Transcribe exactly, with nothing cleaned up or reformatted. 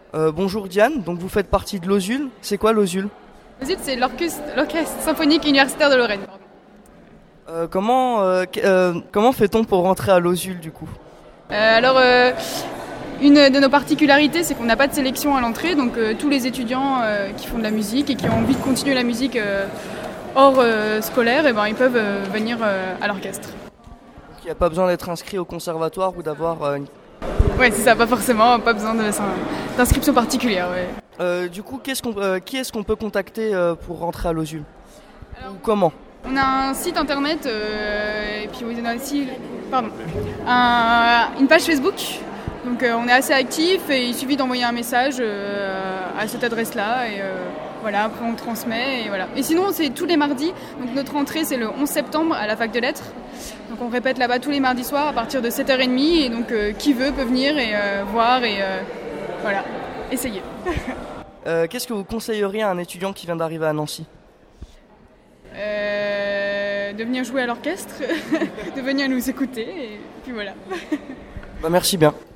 Euh, bonjour Diane, donc vous faites partie de l'OSUL. C'est quoi l'OSUL? L'OSUL, c'est l'Orchestre l'Orchestre Symphonique Universitaire de Lorraine. Pardon. euh, Comment, euh, qu- euh, comment fait-on pour rentrer à l'OSUL du coup? Euh, alors, euh, une de nos particularités, c'est qu'on n'a pas de sélection à l'entrée, donc euh, tous les étudiants euh, qui font de la musique et qui ont envie de continuer la musique euh, hors euh, scolaire, eh ben, ils peuvent euh, venir euh, à l'orchestre. Il n'y a pas besoin d'être inscrit au conservatoire ou d'avoir... euh, une- Ouais, c'est ça, pas forcément, pas besoin de- d'inscription particulière. Ouais. Euh, du coup, qu'est-ce qu'on, euh, qui est-ce qu'on peut contacter euh, pour rentrer à l'OSUL? Alors, Ou comment? On a un site internet euh, et puis on a aussi pardon, un- une page Facebook. Donc euh, on est assez actif et il suffit d'envoyer un message euh, à cette adresse-là et euh, voilà, après on le transmet et voilà. Et sinon c'est tous les mardis. Donc notre entrée c'est le onze septembre à la fac de lettres. Donc on répète là-bas tous les mardis soirs à partir de sept heures trente et donc euh, qui veut peut venir et euh, voir et euh, voilà, essayer. Euh, qu'est-ce que vous conseilleriez à un étudiant qui vient d'arriver à Nancy? Euh, de venir jouer à l'orchestre, de venir nous écouter et puis voilà. Bah, merci bien.